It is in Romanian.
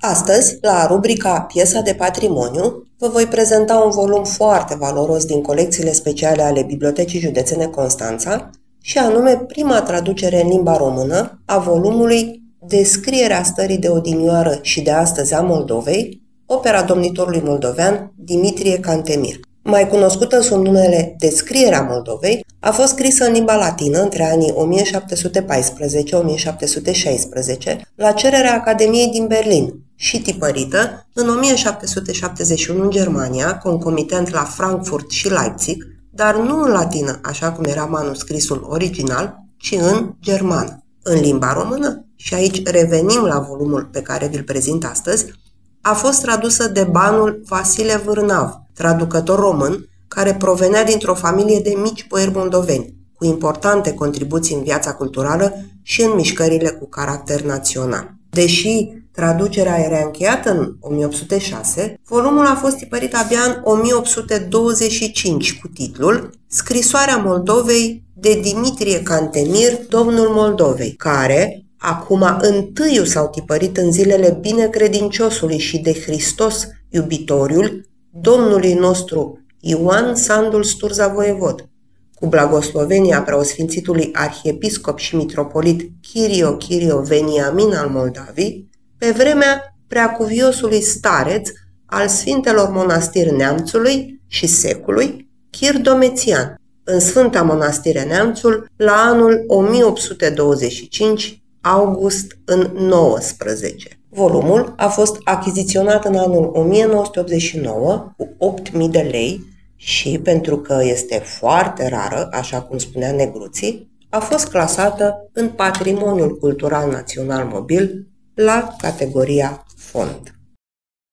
Astăzi, la rubrica Piesa de Patrimoniu, vă voi prezenta un volum foarte valoros din colecțiile speciale ale Bibliotecii Județene Constanța, și anume prima traducere în limba română a volumului Descrierea stării de odinioară și de astăzi a Moldovei, opera domnitorului moldovean Dimitrie Cantemir. Mai cunoscută sub numele Descrierea Moldovei, a fost scrisă în limba latină între anii 1714-1716 la cererea Academiei din Berlin și tipărită în 1771 în Germania, concomitent la Frankfurt și Leipzig, dar nu în latină, așa cum era manuscrisul original, ci în germană. În limba română, și aici revenim la volumul pe care vi-l prezint astăzi, a fost tradusă de banul Vasile Vârnav, traducător român, care provenea dintr-o familie de mici boieri moldoveni, cu importante contribuții în viața culturală și în mișcările cu caracter național. Deși traducerea era încheiată în 1806, volumul a fost tipărit abia în 1825 cu titlul Scrisoarea Moldovei de Dimitrie Cantemir, domnul Moldovei, care acum întâiu s-au tipărit în zilele binecredinciosului și de Hristos iubitoriul domnului nostru Ioan Sandul Sturza Voievod, cu blagoslovenia preosfințitului arhiepiscop și mitropolit Chirio Veniamin al Moldavii, pe vremea preacuviosului stareț al Sfintelor Mănastiri Neamțului și Secului, Chir Domețian, în Sfânta Mănastire Neamțul, la anul 1825, august în 19. Volumul a fost achiziționat în anul 1989 cu 8.000 de lei și, pentru că este foarte rară, așa cum spunea Negruții, a fost clasată în Patrimoniul Cultural Național Mobil la categoria fond.